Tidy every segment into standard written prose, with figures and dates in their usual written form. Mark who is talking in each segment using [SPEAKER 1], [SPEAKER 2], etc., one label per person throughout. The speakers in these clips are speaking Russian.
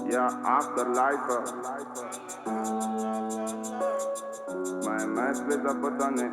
[SPEAKER 1] Я автор лайфа. Мои мысли запутаны.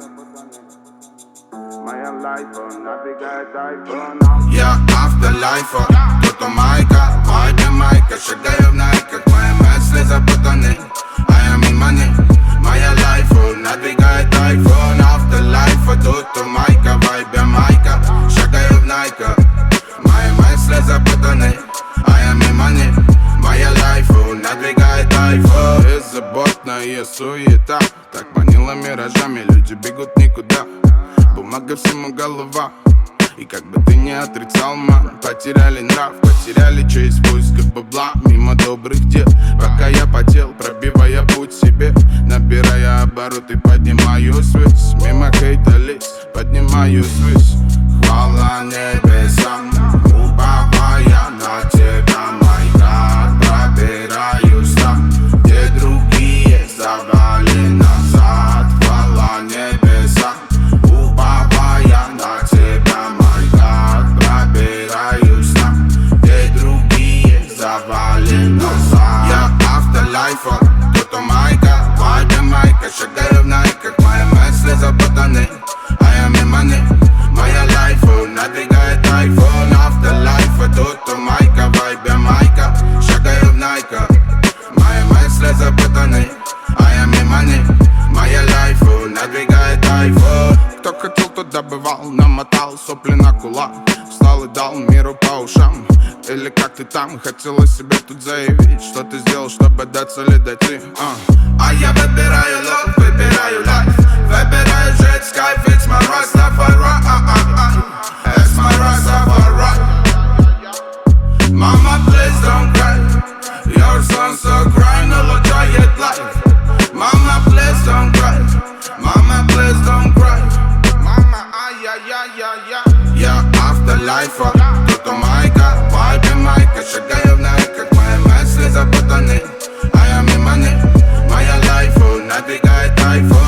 [SPEAKER 1] Моя лайфа набегает айфон.
[SPEAKER 2] Я автор лайфа, тут майка, вайбе майка. Шагаю в найках, мои мысли запутаны. I am in money, моя лайфа набегает айфон. Автор лайфа, тут майка, вайбе майка. Шагаю в найках, мои мысли запутаны. I am in money, моя лайфа надвигает айфон. Беззаботная суета так манила миражами, люди бегут никуда. Бумага всему голова. И как бы ты не отрицал, мам, потеряли нрав, потеряли честь в поисках бабла. Мимо добрых дел, пока я потел, пробивая путь себе, набирая обороты, поднимаюсь ввысь. Мимо хейта лиц, поднимаюсь ввысь. Хвала небесам, уповая на тебя, мой God. Пробираюсь там, где другие завали назад. Хвала небесам, уповая на тебя, мой God. Пробираюсь там, где другие завали назад. Я автор лайфа, тут майка, вайбе майка. Шагаю в найках, мои мысли запутаны. I am in money, моя лайфа надвигает айфон. Автор лайфа, тут майка, вайбе майка. Шагаю в найках, мои мысли запутаны. I am in money, моя лайфа надвигает айфон. Кто хотел, тот добывал, намотал сопли на кулак. Встал и дал миру по ушам. Или как ты там, хотела себе тут заявить, что ты сделал, чтобы до цели дойти. А я выбираю лов, выбираю лайф. Выбираю жить с кайф, it's my Rastafari. It's my Rastafari. Mama, please don't cry. Your son so cry, no лучает life. Mama, please don't cry. Mama, please don't cry. Mama, ай-яй-яй-яй-яй. Я автор лайфа, тут майка, вайбе майка. Шагаю в найках, мои мысли запутаны. I am in money, моя лайфа надвигает айфон.